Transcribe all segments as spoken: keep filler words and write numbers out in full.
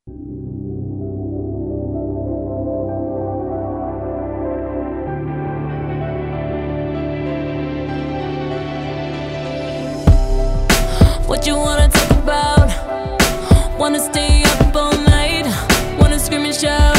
What you wanna talk about? Wanna stay up all night? Wanna scream and shout?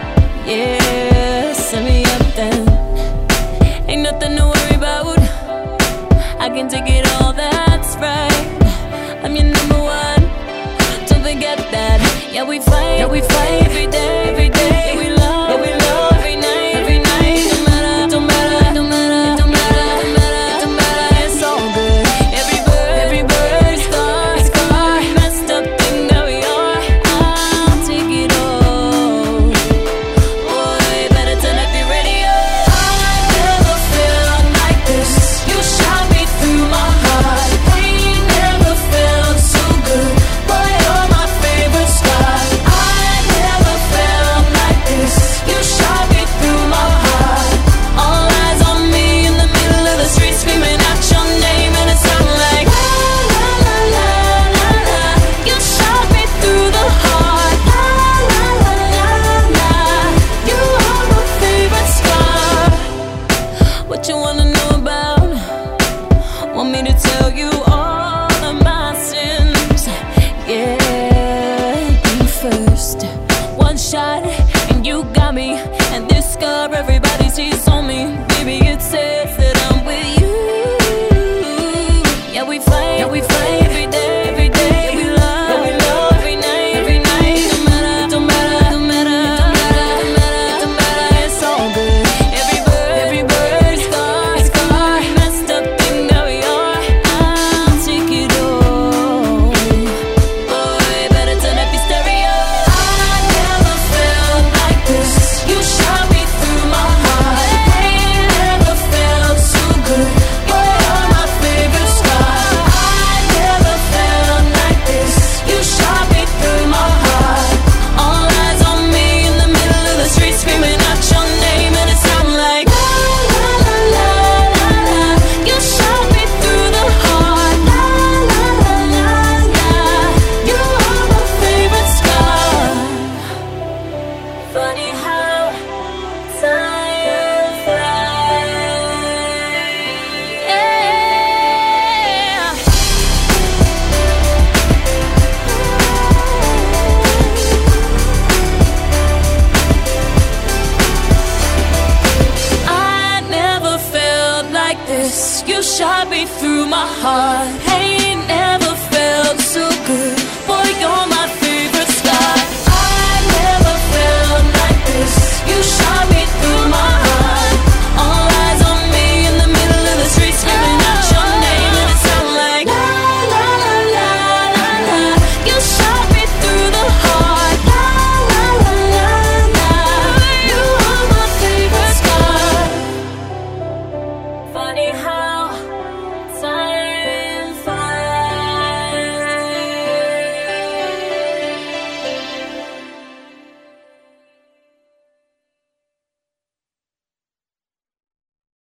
Yeah, send me up then. Ain't nothing to worry about. I can take it all, that's right. I'm your number one, don't forget that. Yeah, we fight, yeah, we fight every day, every day. Yeah, we love, yeah, we love every night, every night. Don't matter, don't matter, don't matter, it don't matter, don't matter, don't matter. It's all good. Every bird, every bird, star, scar. Messed up thing that we are. I'll take it all. Boy, better turn up your radio. I never felt like this. You shot me through my heart. Pain never felt so good. Boy, you're my favorite star. I never felt like this. You shot me through my heart. All eyes on me in the middle of the street, screaming out your name, and it sounded like la la la la la la. You shot me through the heart. La la la la la. You are my favorite star. What you wanna know about? Want me to tell you all of my sins? Yeah, you first. One shot and you got me, and this scar everybody sees on me. Baby, it says that I'm with you. Yeah, we fight, yeah, we fight every day, every day. Yeah, we love, yeah, we love every night, every night. Don't matter, don't matter, don't matter, don't matter, don't matter, don't matter. It's all good. Every bird, every bird, scar, scar. Messed up thing that we are. I'll take it all. Boy, better turn up your stereo. I never felt like this. You shot me through my heart. Pain never felt so good. Boy, you're my favorite star. I never felt like this. You shot me through my heart. All eyes on me in the middle of the street, screaming out your name, and it sounded like la la la la la la. You shot me through the heart. La la la la la. You are my favorite star. Funny how time flies. Yeah. I never felt like this. You shot me through my heart. Hey,